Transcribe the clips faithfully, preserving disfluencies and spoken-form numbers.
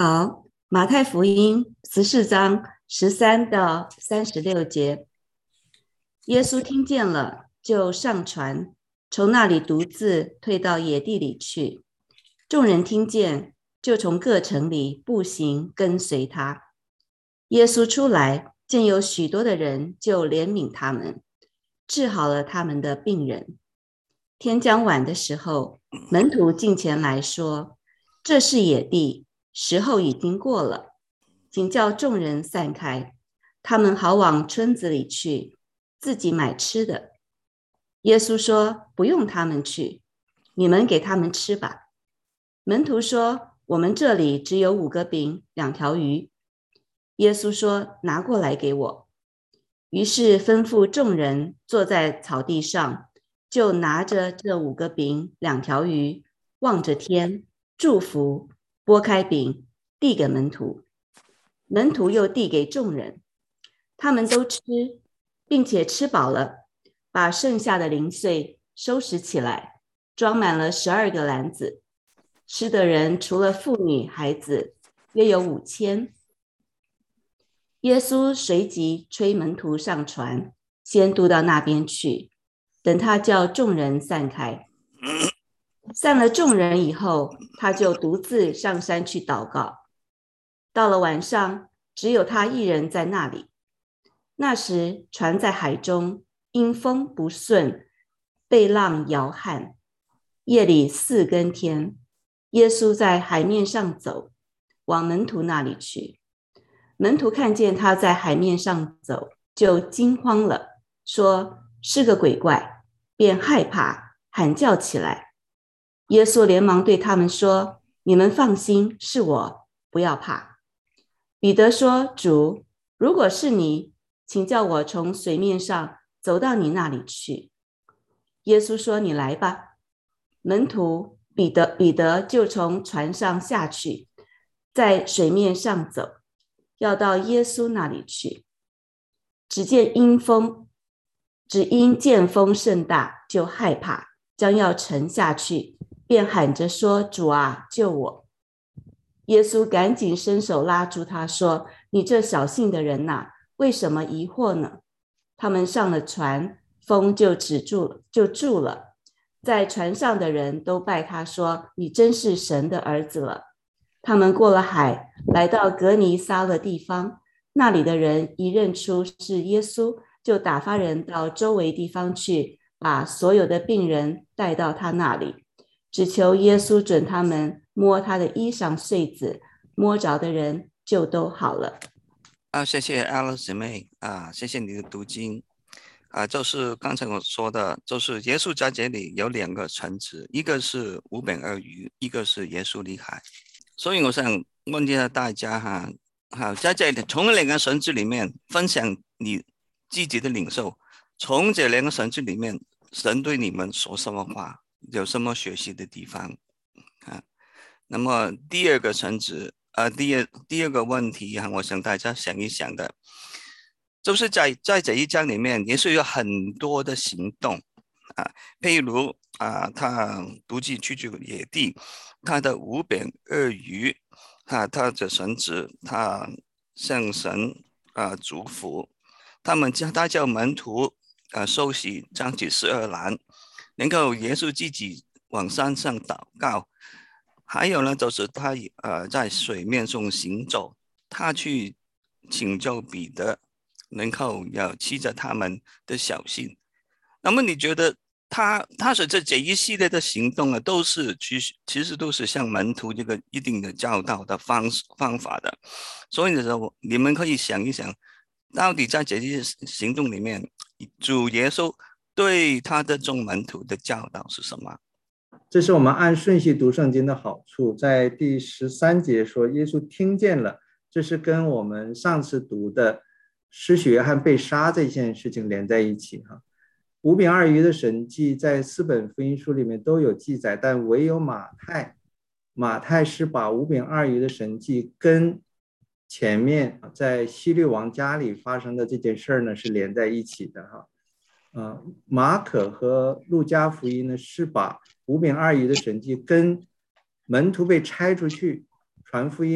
好，马太福音十四章十三到三十六节，耶稣听见了，就上船，从那里独自退到野地里去。众人听见，就从各城里步行跟随他。耶稣出来，见有许多的人，就怜悯他们，治好了他们的病人。天将晚的时候，门徒进前来说：这是野地，时候已经过了，请叫众人散开，他们好往村子里去，自己买吃的。耶稣说：不用他们去，你们给他们吃吧。门徒说：我们这里只有五个饼，两条鱼。耶稣说：拿过来给我。于是吩咐众人坐在草地上，就拿着这五个饼两条鱼，望着天，祝福，拨开饼，递给门徒。门徒又递给众人，他们都吃，并且吃饱了，把剩下的零碎收拾起来，装满了十二个篮子。吃的人除了妇女孩子，约有五千。耶稣随即催门徒上船，先渡到那边去，等他叫众人散开。散了众人以后，他就独自上山去祷告。到了晚上，只有他一人在那里。那时船在海中，因风不顺，被浪摇撼。夜里四更天，耶稣在海面上走，往门徒那里去。门徒看见他在海面上走，就惊慌了，说是个鬼怪，便害怕，喊叫起来。耶稣连忙对他们说：你们放心，是我，不要怕。彼得说：主，如果是你，请叫我从水面上走到你那里去。耶稣说：你来吧。门徒彼得彼得就从船上下去，在水面上走，要到耶稣那里去。只见阴风，只因见风甚大，就害怕，将要沉下去，便喊着说：主啊，救我！耶稣赶紧伸手拉住他，说：你这小信的人哪，为什么疑惑呢？他们上了船，风就止住了，就住了。在船上的人都拜他说：你真是神的儿子了。他们过了海，来到格尼撒勒地方，那里的人一认出是耶稣，就打发人到周围地方去，把所有的病人带到他那里，只求耶稣准他们摸他的衣裳穗子，摸着的人就都好了。 啊，谢谢 Alice 姐妹啊，谢谢你的读经啊，就是刚才我说的，就是耶稣在这里有两个城池，一个是五饼二鱼，一个是耶稣离海。所以我想问一下大家哈，好，在这里从两个神迹里面分享你自己的领受，从这两个神迹里面，神对你们说什么话，有什么学习的地方啊？那么第二个神迹，呃，第二第二个问题哈，我想大家想一想的，就是在在这一章里面，也是有很多的行动啊，譬如啊，他独自去这个野地，他的五饼二鱼，啊，他的神子，他向神啊祝福，他们叫他叫门徒啊收拾张起十二篮，然后耶稣自己往山上祷告，还有呢，就是他呃在水面上行走，他去请教彼得，然后要骑着他们的小信。那么你觉得他他是这这一系列的行动呢，都是其实其实都是向门徒这个一定的教导的方方法的。所以呢，你们可以想一想，到底在这些行动里面，主耶稣对他的众门徒的教导是什么？ 这是我们按顺序读圣经的好处。在第十三节说耶稣听见了，这是跟我们上次读的施洗约翰被杀这件事情连在一起哈。五饼二鱼的神迹在四本福音书里面都有记载，但唯有马太马太是把五饼二鱼的神迹跟前面在希律王家里发生的这件事呢是连在一起的哈。呃，马可和路加福音呢是把五饼二鱼的神迹跟门徒被拆出去传福音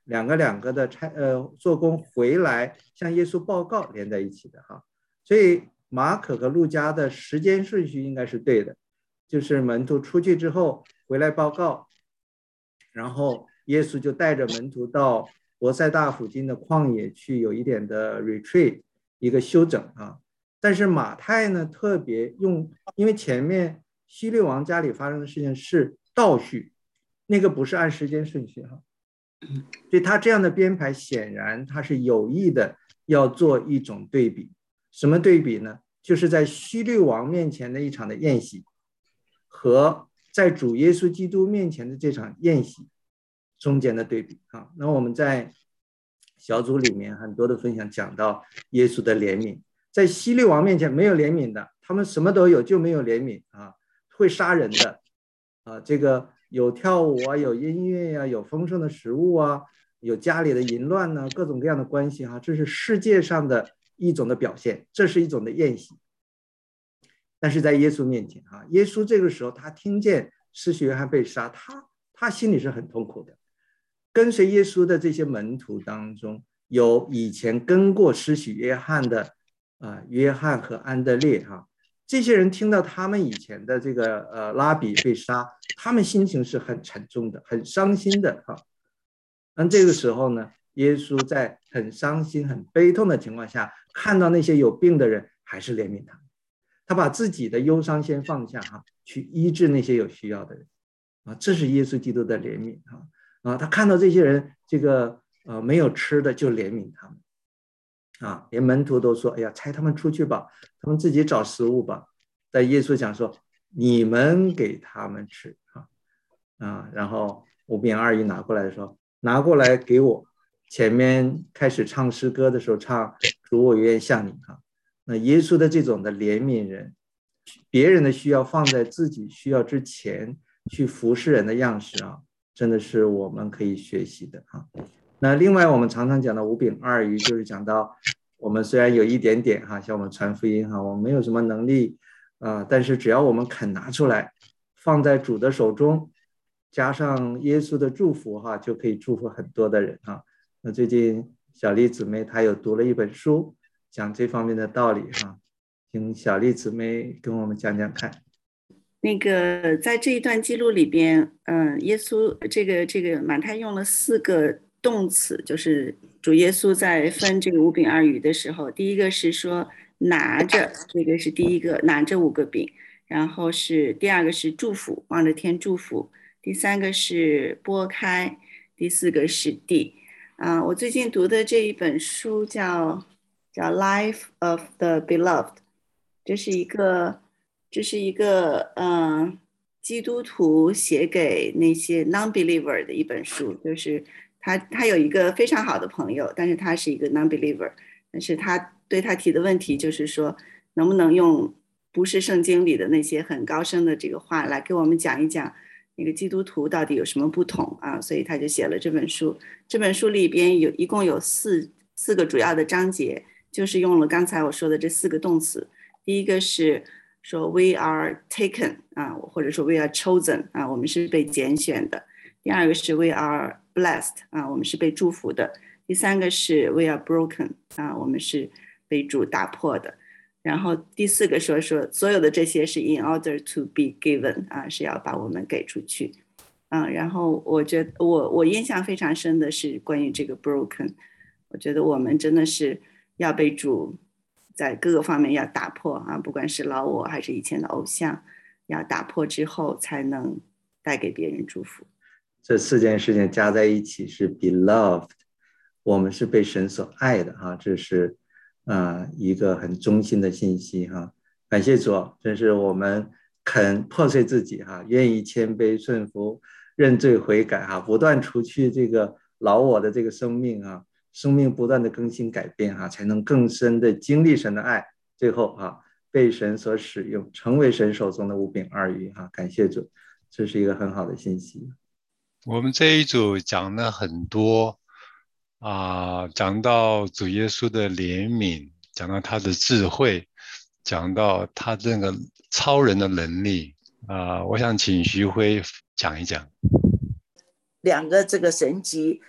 两个两个的差呃做工回来向耶稣报告连在一起的哈。所以马可和路加的时间顺序应该是对的，就是门徒出去之后回来报告，然后耶稣就带着门徒到伯赛大附近的旷野去有一点的 retreat 一个休整啊。但是马太呢特别用，因为前面希律王家里发生的事情是倒叙，那个不是按时间顺序哈，所以他这样的编排显然他是有意的要做一种对比。什么对比呢？就是在希律王面前的一场的宴席和在主耶稣基督面前的这场宴席中间的对比啊。那我们在小组里面很多的分享讲到耶稣的怜悯，在希律王面前没有怜悯的，他们什么都有就没有怜悯啊，会杀人的啊，这个有跳舞啊，有音乐呀、啊，有丰盛的食物啊，有家里的淫乱呢、啊，各种各样的关系哈、啊，这是世界上的一种的表现，这是一种的宴席。但是在耶稣面前啊，耶稣这个时候他听见施洗约翰被杀，他他心里是很痛苦的。跟随耶稣的这些门徒当中，有以前跟过施洗约翰的啊，约翰和安德烈哈、啊，这些人听到他们以前的这个呃拉比被杀，他们心情是很沉重的，很伤心的哈、啊。那这个时候呢，耶稣在很伤心、很悲痛的情况下，看到那些有病的人，还是怜悯他们。他把自己的忧伤先放下哈、啊，去医治那些有需要的人啊，这是耶稣基督的怜悯啊啊！他看到这些人这个呃没有吃的，就怜悯他们啊，连门徒都说：“哎呀，差他们出去吧，他们自己找食物吧。”但耶稣讲说：“你们给他们吃啊啊！”然后五饼二鱼拿过来说：“拿过来给我。”前面开始唱诗歌的时候唱“主，我愿像你”哈。那耶稣的这种的怜悯人，别人的需要放在自己需要之前去服侍人的样式啊，真的是我们可以学习的啊。那另外我们常常讲到五饼二鱼，就是讲到我们虽然有一点点哈，像我们传福音哈，我们没有什么能力啊，但是只要我们肯拿出来，放在主的手中，加上耶稣的祝福哈，就可以祝福很多的人啊。那最近小丽姊妹她有读了一本书，讲这方面的道理哈，请小丽姊妹跟我们讲讲看。 那个在这一段记录里边，嗯，耶稣这个这个马太用了四个动词，就是主耶稣在分这个五饼二鱼的时候，第一个是说拿着，这个是第一个拿着五个饼，然后是第二个是祝福，望着天祝福，第三个是拨开，第四个是递。啊、呃，我最近读的这一本书叫叫《Life of the Beloved》，这是一个这是一个嗯、呃、基督徒写给那些 non-believer 的一本书，就是他他有一个非常好的朋友，但是他是一个 non-believer， 但是他对他提的问题就是说，能不能用不是圣经里的那些很高深的这个话来给我们讲一讲那个基督徒到底有什么不同啊？所以他就写了这本书。这本书里边有一共有四四个主要的章节，就是用了刚才我说的这四个动词。第一个是说 we are taken 啊，或者说 we are chosen 啊，我们是被拣选的。第二个是 we are blessed 啊，我们是被祝福的。第三个是 we are broken 啊，我们是被主打破的。然后第四个说说所有的这些是 in order to be given 啊，是要把我们给出去。啊，然后我觉得我我印象非常深的是关于这个 broken， 我觉得我们真的是要被主在各个方面要打破啊，不管是老我还是以前的偶像，要打破之后才能带给别人祝福。 这四件事情加在一起是 beloved， 我们是被神所爱的哈，这是啊、呃、一个很中心的信息哈。感谢主，真是我们肯破碎自己哈，愿意谦卑顺服，认罪悔改哈，不断除去这个老我的这个生命啊，生命不断的更新改变哈，才能更深的经历神的爱，最后啊被神所使用，成为神手中的五饼二鱼哈。感谢主，这是一个很好的信息。 我们这一组讲了很多啊、呃，讲到主耶稣的怜悯，讲到他的智慧，讲到他这个超人的能力啊、呃，我想请徐辉讲一讲。 两个这个神迹，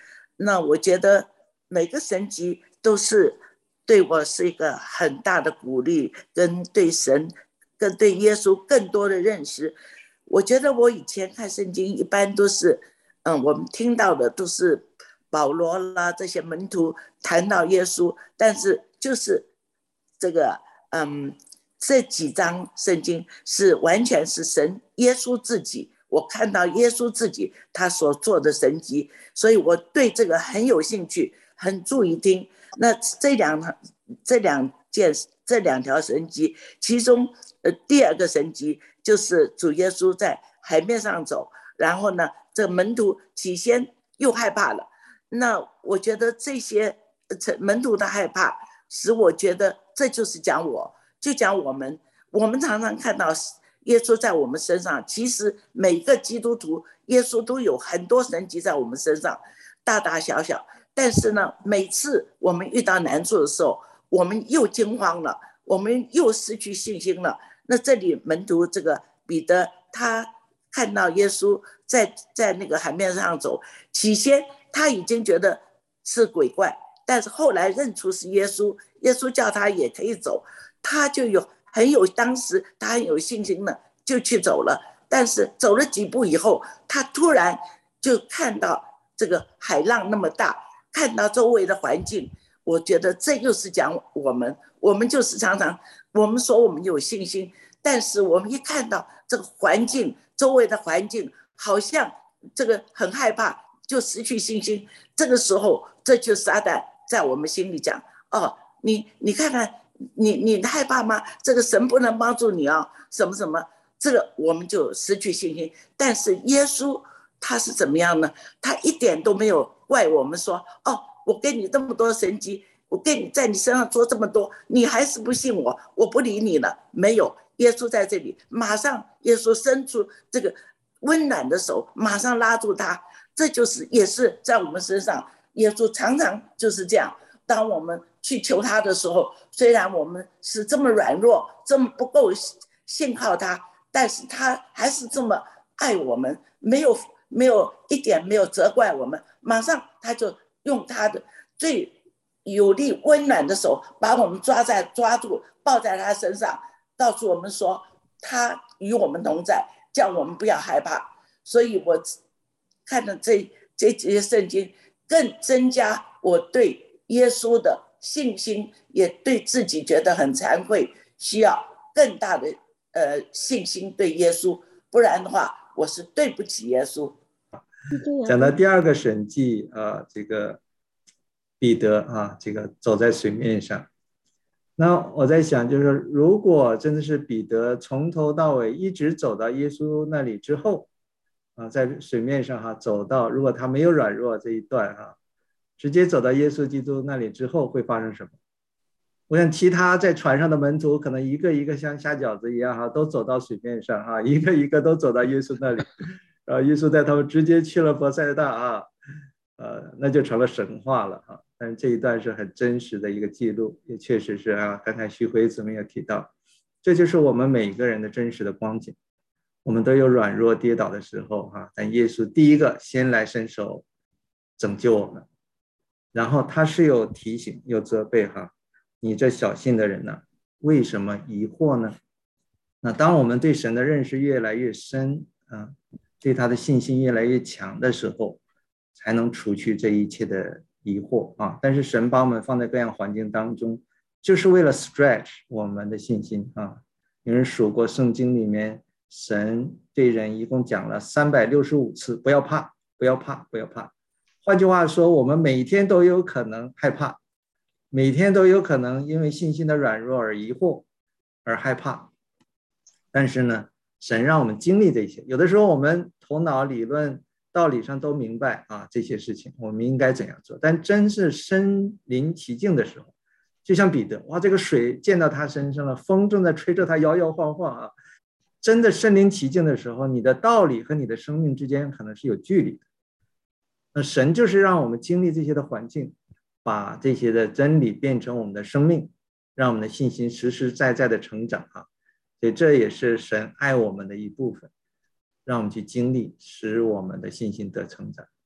那我觉得每个神迹都是对我是一个很大的鼓励，跟对神跟对耶稣更多的认识。我觉得我以前看圣经一般都是嗯，我们听到的都是保罗啦这些门徒谈到耶稣，但是就是这个嗯这几章圣经是完全是神耶稣自己，我看到耶稣自己他所做的神迹，所以我对这个很有兴趣，很注意听。那这两这两件这两条神迹，其中呃第二个神迹就是主耶稣在海面上走，然后呢这门徒起先又害怕了。那我觉得这些门徒的害怕使我觉得这就是讲我就讲我们我们常常看到耶稣在我们身上，其实每个基督徒耶稣都有很多神迹在我们身上，大大小小，但是呢每次我们遇到难处的时候，我们又惊慌了，我们又失去信心了。那这里门徒这个彼得他看到耶稣在在那个海面上走，起先他已经觉得是鬼怪，但是后来认出是耶稣，耶稣叫他也可以走，他就有很有当时他很有信心的就去走了。但是走了几步以后，他突然就看到这个海浪那么大，看到周围的环境，我觉得这就是讲我们我们就是常常我们说我们有信心，但是我们一看到这个环境周围的环境好像这个很害怕，就失去信心。这个时候这就是撒旦在我们心里讲，哦，你你看看你你害怕吗？这个神不能帮助你啊，什么什么，这个我们就失去信心。但是耶稣他是怎么样呢？他一点都没有怪我们说，哦，我给你这么多神迹，我给你在你身上做这么多，你还是不信我，我不理你了。没有，耶稣在这里，马上耶稣伸出这个温暖的手，马上拉住他。这就是也是在我们身上，耶稣常常就是这样。当我们去求他的时候，虽然我们是这么软弱，这么不够信靠他，但是他还是这么爱我们，没有没有一点没有责怪我们，马上他就用他的最有力温暖的手把我们抓在抓住，抱在他身上，告诉我们说他与我们同在，叫我们不要害怕。所以我看了这这些圣经，更增加我对耶稣的信心，也对自己觉得很惭愧，需要更大的呃信心对耶稣，不然的话我是对不起耶稣。 讲到第二个神迹啊，这个彼得啊，这个走在水面上。那我在想，就是如果真的是彼得从头到尾一直走到耶稣那里之后啊，在水面上哈走到，如果他没有软弱这一段哈，直接走到耶稣基督那里之后会发生什么？我想其他在船上的门徒可能一个一个像下饺子一样哈，都走到水面上哈，一个一个都走到耶稣那里，然后耶稣带他们直接去了伯赛大啊，呃，那就成了神话了啊。但是这一段是很真实的一个记录，也确实是啊。刚才徐辉姊妹也提到，这就是我们每个人的真实的光景。我们都有软弱跌倒的时候哈，但耶稣第一个先来伸手拯救我们，然后他是有提醒有责备哈，你这小信的人呢，为什么疑惑呢？那当我们对神的认识越来越深啊，对他的信心越来越强的时候，才能除去这一切的疑惑啊。但是神把我们放在各样环境当中，就是为了 stretch 我们的信心啊。有人数过圣经里面，神对人一共讲了三百六十五次，不要怕，不要怕，不要怕。换句话说，我们每天都有可能害怕，每天都有可能因为信心的软弱而疑惑，而害怕。但是呢，神让我们经历这些，有的时候我们头脑理论道理上都明白啊，这些事情我们应该怎样做，但真是身临其境的时候，就像彼得，哇，这个水溅到他身上了，风正在吹着他摇摇晃晃啊，真的身临其境的时候，你的道理和你的生命之间可能是有距离的。那神就是让我们经历这些的环境，把这些的真理变成我们的生命，让我们的信心实实在在的成长啊。所以这也是神爱我们的一部分，让我们去经历，使我们的信心得成长。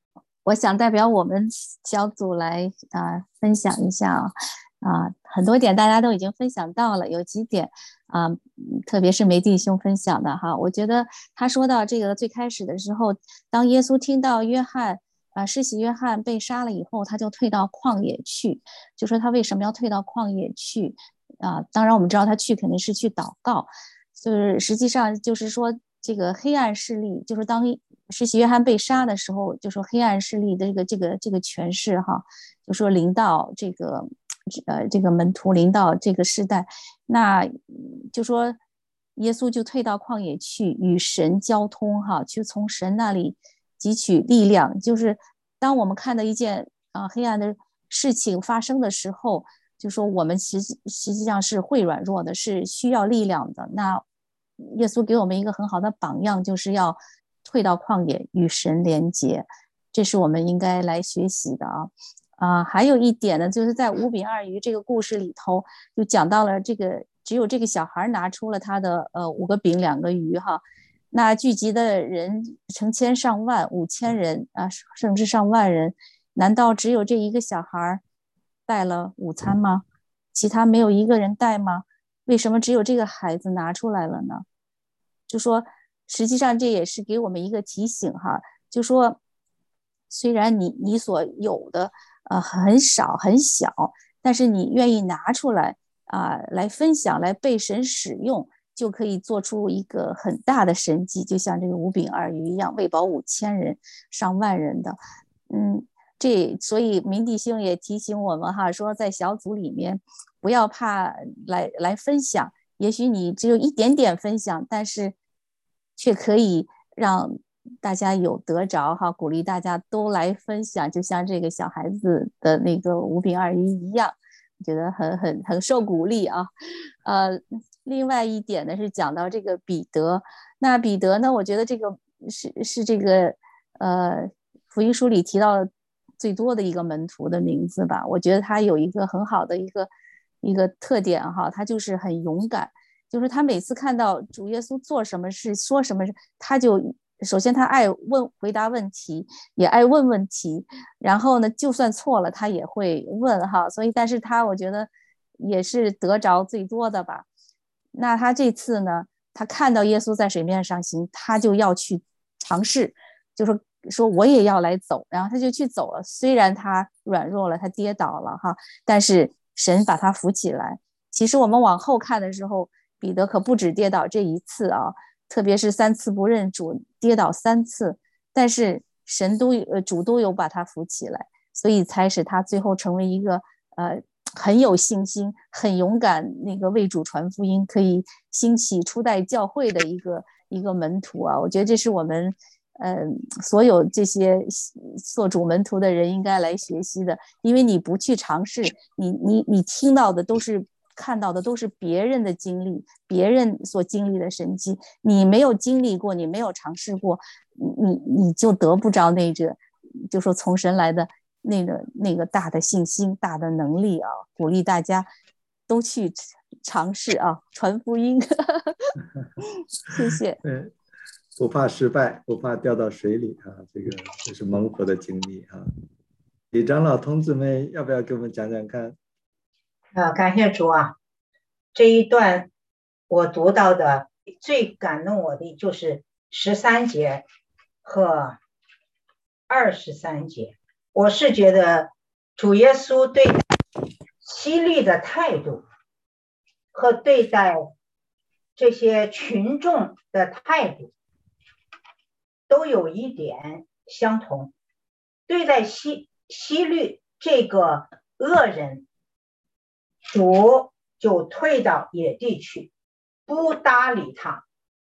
我想代表我们小组来啊、呃、分享一下啊啊，很多点大家都已经分享到了，有几点啊，特别是梅弟兄分享的哈，我觉得他说到这个最开始的时候，当耶稣听到约翰啊施洗约翰被杀了以后，他就退到旷野去，就说他为什么要退到旷野去啊？当然我们知道他去肯定是去祷告，就是实际上就是说这个黑暗势力，就是当施洗约翰被杀的时候，就说黑暗势力的这个这个这个权势哈，就说临到这个呃这个门徒，临到这个时代，那就说耶稣就退到旷野去与神交通哈，去从神那里汲取力量。就是当我们看到一件啊、呃、黑暗的事情发生的时候，就说我们实际实际上是会软弱的，是需要力量的。那耶稣给我们一个很好的榜样，就是要退到旷野与神连结，这是我们应该来学习的啊。啊、呃，还有一点呢，就是在五饼二鱼这个故事里头，就讲到了这个只有这个小孩拿出了他的呃五个饼两个鱼哈，那聚集的人成千上万，五千人啊，甚至上万人，难道只有这一个小孩带了午餐吗？其他没有一个人带吗？为什么只有这个孩子拿出来了呢？就说实际上这也是给我们一个提醒哈，就说虽然你你所有的呃很少很小，但是你愿意拿出来啊、呃、来分享，来被神使用，就可以做出一个很大的神迹，就像这个五饼二鱼一样，喂饱五千人上万人的。嗯，这所以明弟兄也提醒我们哈，说在小组里面不要怕来来分享，也许你只有一点点分享，但是却可以让大家有得着哈，鼓励大家都来分享，就像这个小孩子的那个五饼二鱼一样，觉得很很很受鼓励啊。呃，另外一点呢是讲到这个彼得，那彼得呢，我觉得这个是是这个呃福音书里提到最多的一个门徒的名字吧。我觉得他有一个很好的一个一个特点哈，他就是很勇敢，就是他每次看到主耶稣做什么事说什么事，他就首先他爱问回答问题，也爱问问题，然后呢就算错了他也会问哈，所以但是他我觉得也是得着最多的吧。那他这次呢，他看到耶稣在水面上行，他就要去尝试，就说说我也要来走，然后他就去走了，虽然他软弱了，他跌倒了哈，但是神把他扶起来。其实我们往后看的时候，彼得可不止跌倒这一次啊，特别是三次不认主，跌倒三次，但是神都呃主都有把他扶起来，所以才使他最后成为一个呃很有信心、很勇敢，那个为主传福音，可以兴起初代教会的一个一个门徒啊。我觉得这是我们呃所有这些做主门徒的人应该来学习的，因为你不去尝试，你你你听到的都是。看到的都是别人的经历，别人所经历的神迹，你没有经历过，你没有尝试过，你你就得不着那个，就说从神来的那个那个大的信心、大的能力啊！鼓励大家都去尝试啊，传福音。谢谢。 对，不怕失败，不怕掉到水里啊，这个这是蒙福的经历啊。李长老同志们，要不要给我们讲讲看？ 呃，感谢主啊！这一段我读到的最感动我的就是十三节和二十三节。我是觉得主耶稣对希律的态度和对待这些群众的态度都有一点相同。对待希希律这个恶人，主就退到野地去，不搭理他，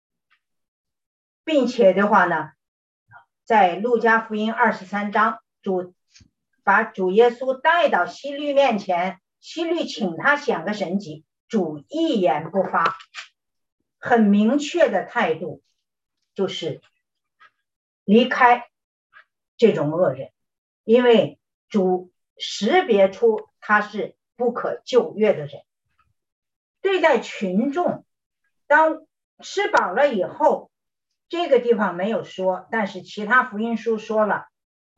并且的话呢，在路加福音二十三章，主把主耶稣带到希律面前，希律请他显个神迹，主一言不发，很明确的态度就是离开这种恶人，因为主识别出他是不可救越的人。对待群众，当吃饱了以后，这个地方没有说，但是其他福音书说了，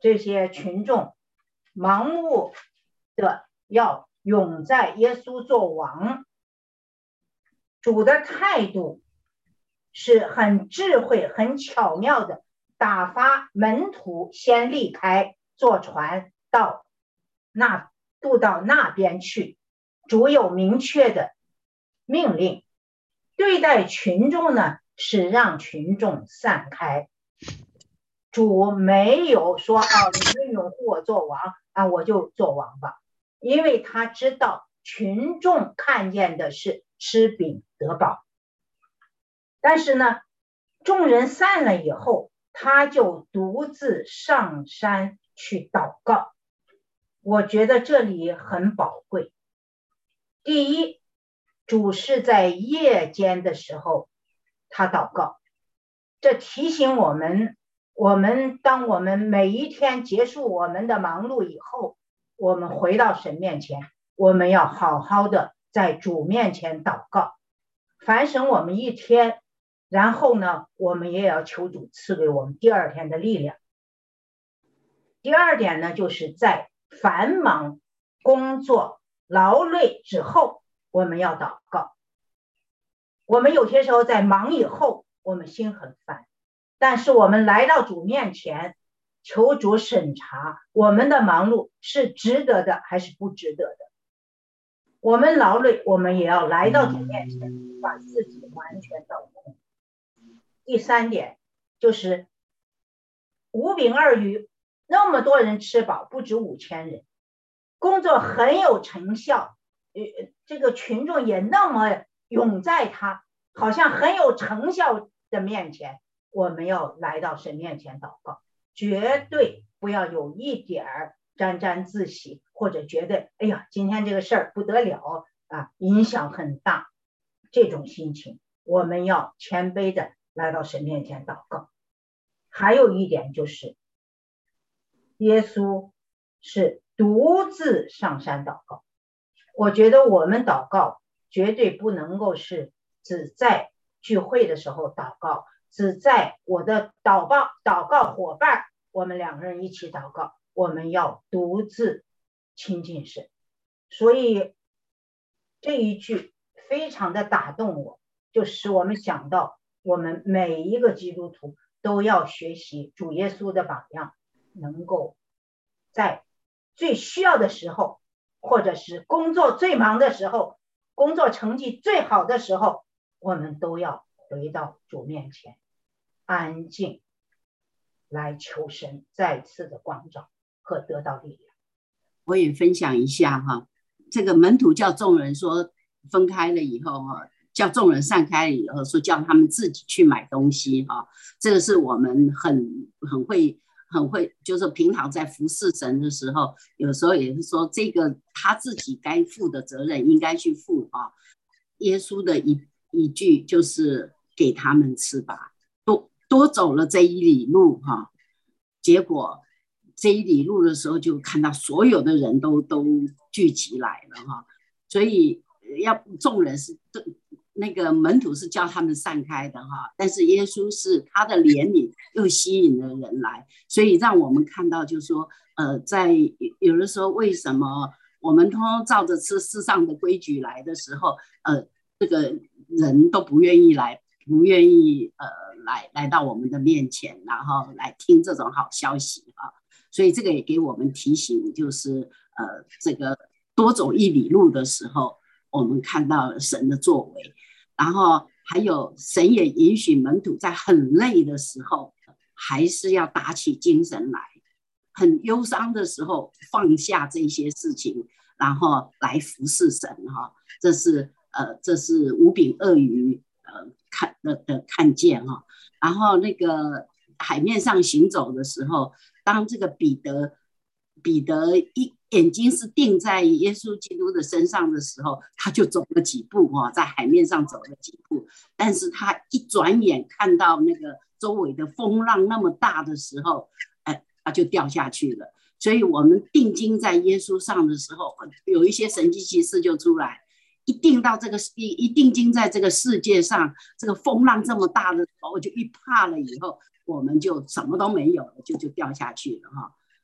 这些群众盲目的要拥在耶稣做王。主的态度是很智慧很巧妙的，打发门徒先离开，坐船到那渡到那边去。主有明确的命令，对待群众呢是让群众散开。主没有说啊，你们拥护我做王啊，我就做王吧，因为他知道群众看见的是吃饼得饱。但是呢，众人散了以后，他就独自上山去祷告。我觉得这里很宝贵。第一，主是在夜间的时候他祷告，这提醒我们，我们当我们每一天结束我们的忙碌以后，我们回到神面前，我们要好好的在主面前祷告，反省我们一天，然后呢，我们也要求主赐给我们第二天的力量。第二点呢，就是在繁忙工作劳累之后，我们要祷告。我们有些时候在忙以后，我们心很烦，但是我们来到主面前，求主审查我们的忙碌是值得的还是不值得的。我们劳累，我们也要来到主面前，把自己完全倒空。第三点就是五饼二鱼，那么多人吃饱，不止五千人，工作很有成效，呃，这个群众也那么涌在他好像很有成效的面前，我们要来到神面前祷告，绝对不要有一点儿沾沾自喜，或者觉得哎呀今天这个事儿不得了啊，影响很大，这种心情我们要谦卑的来到神面前祷告。还有一点就是耶稣是独自上山祷告，我觉得我们祷告绝对不能够是只在聚会的时候祷告，只在我的祷告祷告伙伴我们两个人一起祷告，我们要独自亲近神。所以这一句非常的打动我，就使我们想到我们每一个基督徒都要学习主耶稣的榜样，能够在最需要的时候，或者是工作最忙的时候，工作成绩最好的时候，我们都要回到主面前，安静来求神再次的光照和得到力量。 我也分享一下哈，这个门徒叫众人说分开了以后哈，叫众人散开了以后，说叫他们自己去买东西哈，这个是我们很很会很会，就是平常在服侍神的时候，有时候也是说这个他自己该负的责任应该去负啊。耶稣的一一句就是给他们吃吧，多多走了这一里路哈，结果这一里路的时候就看到所有的人都都聚集来了哈，所以要众人是那个门徒是叫他们散开的哈，但是耶稣是他的怜悯又吸引了人来，所以让我们看到就是说，呃，在有的时候为什么我们通通照着吃世上的规矩来的时候，呃，这个人都不愿意来，不愿意呃来来到我们的面前，然后来听这种好消息啊，所以这个也给我们提醒，就是呃，这个多走一里路的时候，我们看到神的作为。然后还有神也允许门徒在很累的时候还是要打起精神来，很忧伤的时候放下这些事情，然后来服侍神哈，这是呃这是五饼二鱼呃看的的看见哈。然后那个海面上行走的时候，当这个彼得彼得一眼睛是定在耶稣基督的身上的时候，他就走了几步哈，在海面上走了几步，但是他一转眼看到那个周围的风浪那么大的时候，哎，他就掉下去了。所以我们定睛在耶稣上的时候，有一些神迹奇事就出来。一定到这个一一定睛在这个世界上，这个风浪这么大的时候，就一怕了以后，我们就什么都没有了，就就掉下去了哈。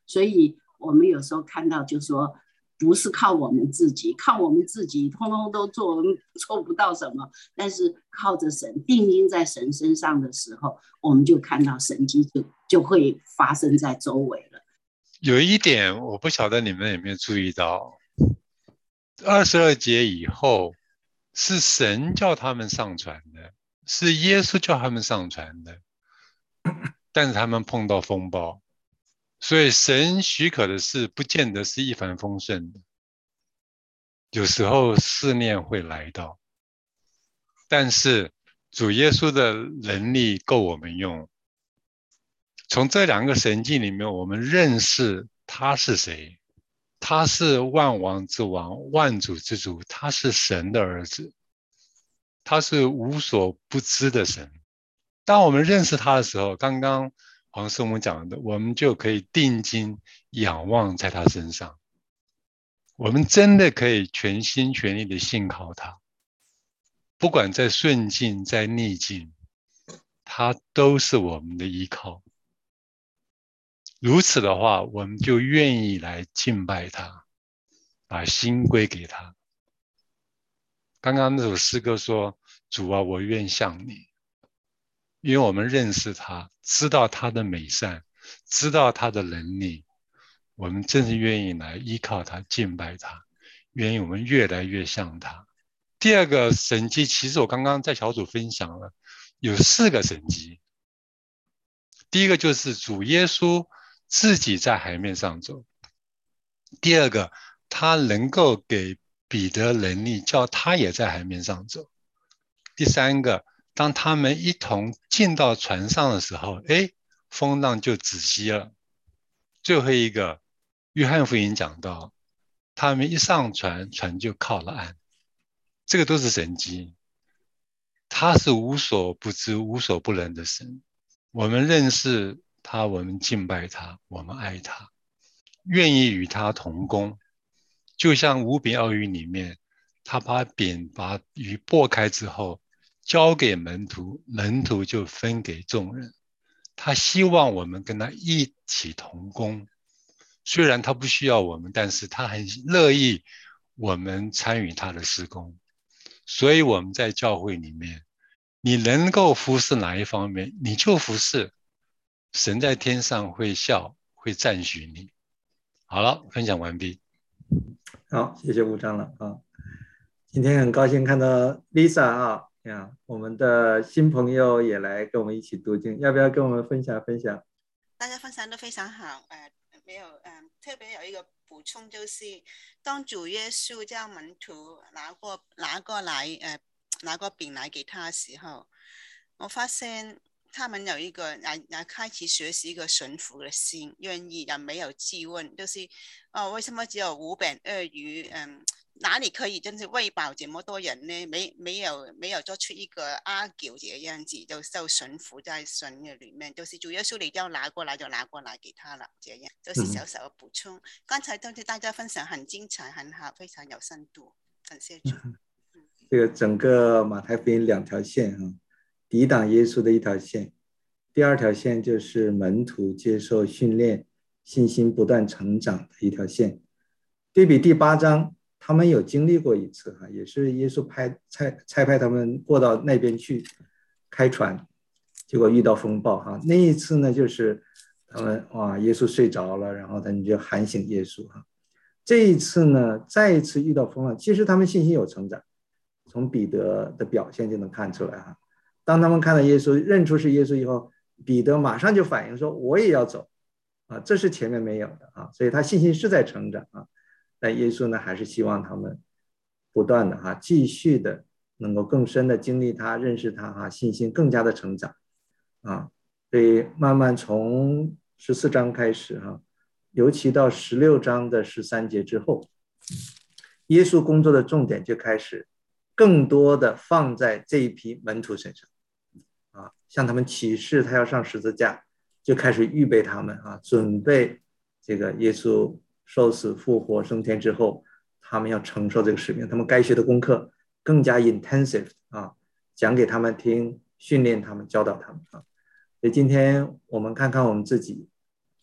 所以我们有时候看到就说不是靠我们自己，靠我们自己通通都做，我们做不到什么。但是靠着神，定睛在神身上的时候，我们就看到神迹就就会发生在周围了。 有一点我不晓得你们有没有注意到，二十二节以后是神叫他们上船的，是耶稣叫他们上船的，但是他们碰到风暴，所以神许可的事不见得是一帆风顺的，有时候试炼会来到，但是主耶稣的能力够我们用。从这两个神迹里面，我们认识他是谁，他是万王之王，万主之主，他是神的儿子，他是无所不知的神。当我们认识他的时候，刚刚黄师母讲的，我们就可以定睛仰望在他身上，我们真的可以全心全力的信靠他，不管在顺境在逆境，他都是我们的依靠。如此的话，我们就愿意来敬拜他，把心归给他。刚刚那首诗歌说，主啊，我愿像你。因为我们认识他，知道他的美善，知道他的能力，我们真是愿意来依靠他，敬拜他，愿意我们越来越像他。第二个神迹，其实我刚刚在小组分享了，有四个神迹。第一个就是主耶稣自己在海面上走，第二个他能够给彼得能力，叫他也在海面上走，第三个当他们一同进到船上的时候，诶，风浪就止息了。最后一个约翰福音讲到，他们一上船，船就靠了岸。这个都是神迹，他是无所不知无所不能的神，我们认识他，我们敬拜他，我们爱他，愿意与他同工。就像五饼二鱼里面，他把饼把鱼拨开之后交给门徒，门徒就分给众人。他希望我们跟他一起同工，虽然他不需要我们，但是他很乐意我们参与他的事工。所以我们在教会里面，你能够服侍哪一方面，你就服侍，神在天上会笑，会赞许你。好了，分享完毕。 好，谢谢吴长老啊。今天很高兴看到 Lisa 啊，呀，我们的新朋友也来跟我们一起读经，要不要跟我们分享分享？ 大家分享都非常好，呃，没有，嗯、呃，特别有一个补充，就是当主耶稣叫门徒拿过拿过来，呃，拿过饼来给他的时候，我发现他们有一个来来开始学习一个顺服的心，愿意也没有质问，就是哦，为什么只有五饼二鱼？嗯，哪里可以真是喂饱这么多人呢？没没有没有做出一个argue这个样子，就就顺服在神的里面，就是主耶稣你要拿过来就拿过来给他了，这样就是小小的补充。嗯、刚才都是大家分享很精彩，很好，非常有深度，感谢主。嗯、 这个整个马太福音两条线啊。抵挡耶稣的一条线，第二条线就是门徒接受训练，信心不断成长的一条线。对比第八章，他们有经历过一次哈，也是耶稣派差差派他们过到那边去开船，结果遇到风暴哈。那一次呢，就是他们哇，耶稣睡着了，然后他们就喊醒耶稣哈。这一次呢，再一次遇到风浪，其实他们信心有成长，从彼得的表现就能看出来哈。当他们看到耶稣，认出是耶稣以后，彼得马上就反应说我也要走啊，这是前面没有的啊，所以他信心是在成长啊。但耶稣呢，还是希望他们不断的哈、啊，继续的能够更深的经历他，认识他哈、啊，信心更加的成长啊。所以慢慢从十四章开始哈、啊，尤其到十六章的十三节之后，耶稣工作的重点就开始更多的放在这一批门徒身上。啊，向他们启示他要上十字架，就开始预备他们啊，准备这个耶稣受死复活升天之后，他们要承受这个使命，他们该学的功课更加 intensive 啊，讲给他们听，训练他们，教导他们啊。所以今天我们看看我们自己，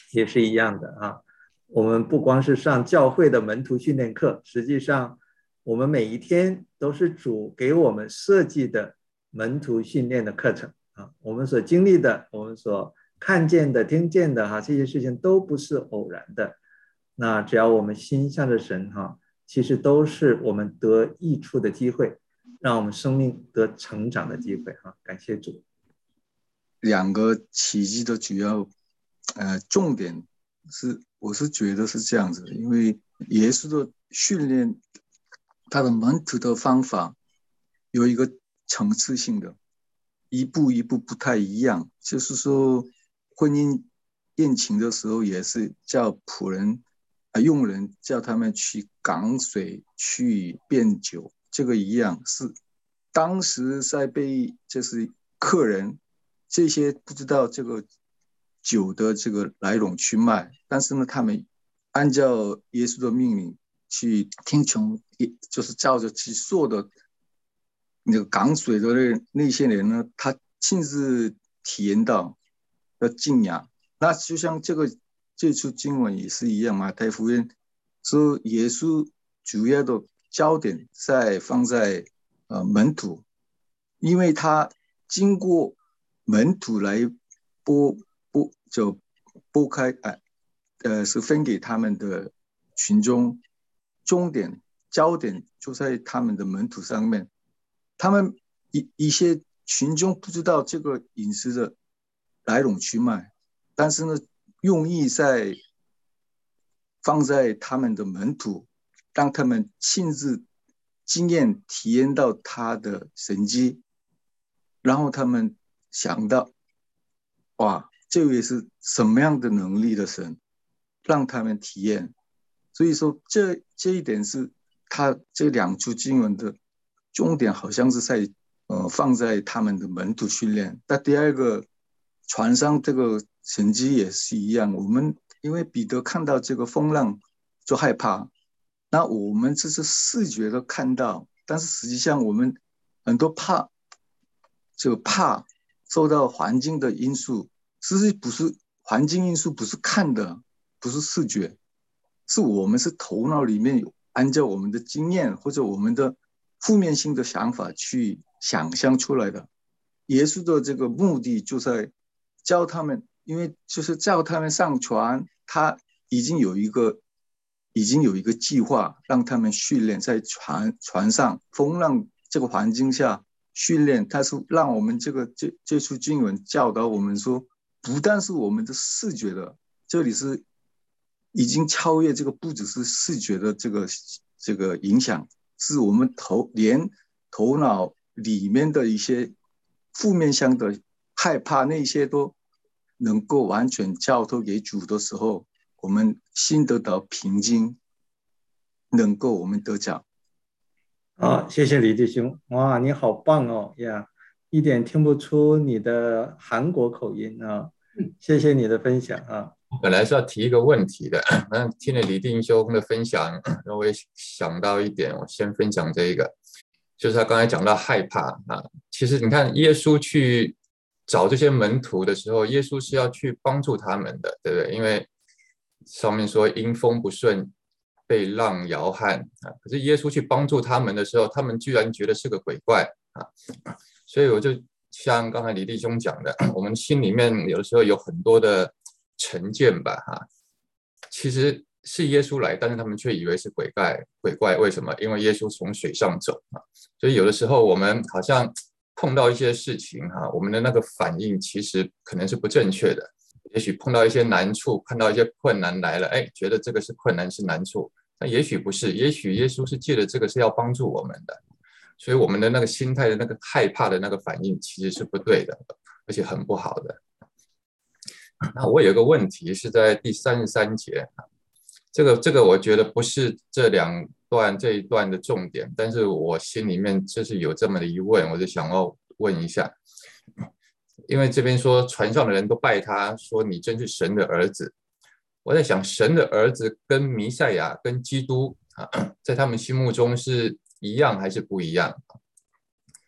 也是一样的啊。我们不光是上教会的门徒训练课，实际上我们每一天都是主给我们设计的门徒训练的课程啊。我们所经历的，我们所看见的、听见的哈，这些事情都不是偶然的。那只要我们心向着神哈，其实都是我们得益处的机会，让我们生命得成长的机会哈。感谢主。 两个奇迹的主要呃重点是，我是觉得是这样子的，因为耶稣的训练，他的门徒的方法有一个层次性的，一步一步不太一样。就是说，婚姻宴请的时候，也是叫仆人啊佣人叫他们去赶水、去变酒，这个一样是当时在被就是客人这些不知道这个酒的这个来龙去脉，但是呢，他们按照耶稣的命令去听从，就是照着去做的那个赶水的那些人呢，他亲自体验到要敬仰。那就像这个这处经文也是一样，马太福音说耶稣主要的焦点在放在呃门徒，因为他经过门徒来拨拨就拨开哎呃是分给他们的群众，重点焦点就在他们的门徒上面。他们一一些群众不知道这个饮食的来龙去脉，但是呢，用意在放在他们的门徒，让他们亲自经验体验到他的神迹，然后他们想到，哇，这位是什么样的能力的神，让他们体验。所以说这这一点是他这两处经文的重点，好像是在呃放在他们的门徒训练。那第二个船上这个神迹也是一样，我们因为彼得看到这个风浪就害怕，那我们这是视觉的看到，但是实际上我们很多怕就怕受到环境的因素，实际不是环境因素，不是看的，不是视觉，是我们是头脑里面有按照我们的经验或者我们的负面性的想法去想象出来的。耶稣的这个目的就在教他们，因为就是叫他们上船，他已经有一个已经有一个计划，让他们训练在船船上风浪这个环境下训练。他是让我们这个这这处经文教导我们说，不但是我们的视觉的，这里是已经超越这个，不只是视觉的这个这个影响，是我们头连头脑里面的一些负面向的害怕，那些都能够完全交托给主的时候，我们心得到平静，能够我们得奖。 好，谢谢李弟兄，哇，你好棒哦呀，一点听不出你的韩国口音啊，谢谢你的分享啊。 本来是要提一个问题的，那听了李弟兄的分享，我也想到一点，我先分享这一个，就是他刚才讲到害怕啊。其实你看，耶稣去找这些门徒的时候，耶稣是要去帮助他们的，对不对？因为上面说因风不顺，被浪摇撼啊。可是耶稣去帮助他们的时候，他们居然觉得是个鬼怪啊。所以我就像刚才李弟兄讲的，我们心里面有的时候有很多的成见吧，哈，其实是耶稣来，但是他们却以为是鬼怪。鬼怪为什么？因为耶稣从水上走啊，所以有的时候我们好像碰到一些事情哈，我们的那个反应其实可能是不正确的。也许碰到一些难处，看到一些困难来了，哎，觉得这个是困难是难处，但也许不是，也许耶稣是借着这个是要帮助我们的。所以我们的那个心态的那个害怕的那个反应其实是不对的，而且很不好的。那我有个问题是在第三十三节，这个这个我觉得不是这两段这一段的重点，但是我心里面就是有这么的疑问，我就想要问一下。因为这边说船上的人都拜他，说你真是神的儿子。我在想，神的儿子跟弥赛亚跟基督啊，在他们心目中是一样还是不一样？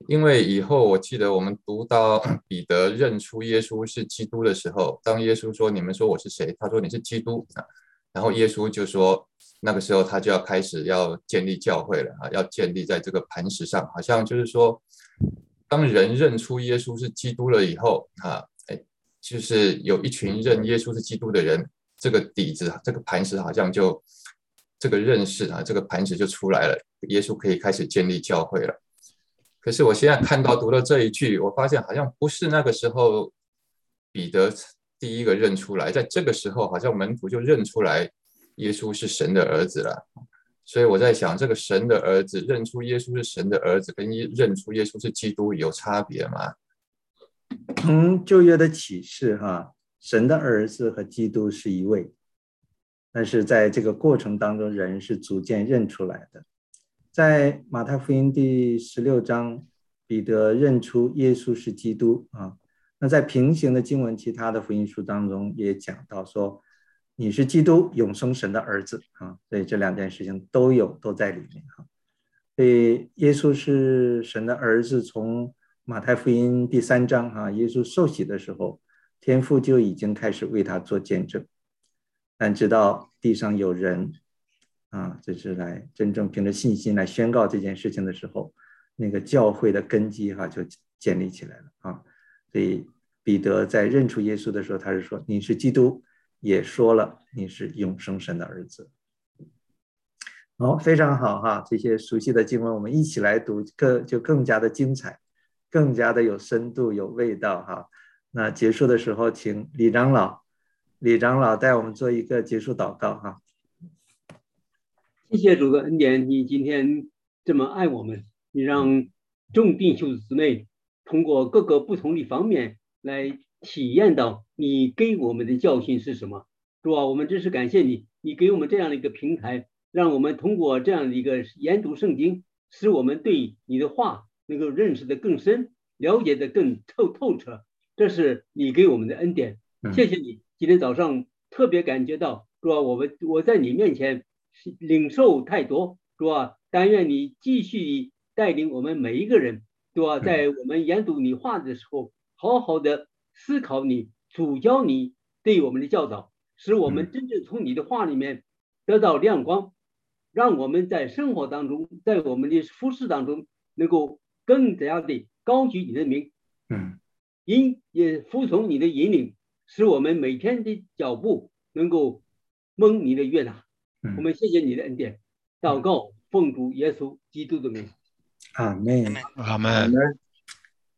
因为以后我记得我们读到彼得认出耶稣是基督的时候，当耶稣说你们说我是谁，他说你是基督，然后耶稣就说那个时候他就要开始要建立教会了，要建立在这个磐石上，好像就是说当人认出耶稣是基督了以后啊，就是有一群认耶稣是基督的人，这个底子这个磐石好像就这个认识啊，这个磐石就出来了，耶稣可以开始建立教会了。可是我现在看到读了这一句，我发现好像不是那个时候彼得第一个认出来，在这个时候好像门徒就认出来耶稣是神的儿子了。所以我在想，这个神的儿子认出耶稣是神的儿子，跟认出耶稣是基督有差别吗？ 从旧约的启示哈，神的儿子和基督是一位，但是在这个过程当中，人是逐渐认出来的。在马太福音第十六章，彼得认出耶稣是基督啊。那在平行的经文，其他的福音书当中也讲到说，你是基督，永生神的儿子啊。所以这两件事情都有，都在里面哈。所以耶稣是神的儿子，从马太福音第三章哈，耶稣受洗的时候，天父就已经开始为他做见证，但直到地上有人啊，这是来真正凭着信心来宣告这件事情的时候，那个教会的根基哈就建立起来了啊。所以彼得在认出耶稣的时候，他是说你是基督，也说了你是永生神的儿子。好，非常好哈，这些熟悉的经文我们一起来读，更就更加的精彩，更加的有深度有味道哈。那结束的时候，请李长老李长老带我们做一个结束祷告哈。 谢谢主的恩典，你今天这么爱我们，你让众弟兄姊妹通过各个不同的方面来体验到你给我们的教训是什么。主啊，我们真是感谢你，你给我们这样的一个平台，让我们通过这样的一个研读圣经，使我们对你的话能够认识的更深，了解的更透透彻，这是你给我们的恩典。谢谢你，今天早上特别感觉到，主啊，我们我在你面前领受太多，主啊，但愿你继续带领我们每一个人，主啊，在我们研读你话的时候，好好的思考你主教你对我们的教导，使我们真正从你的话里面得到亮光，让我们在生活当中，在我们的服事当中，能够更加的高举你的名， 嗯， 引也服从你的引领，使我们每天的脚步能够蒙你的悦纳。我们谢谢你的恩典，祷告奉主耶稣基督的名， 阿们， 阿们。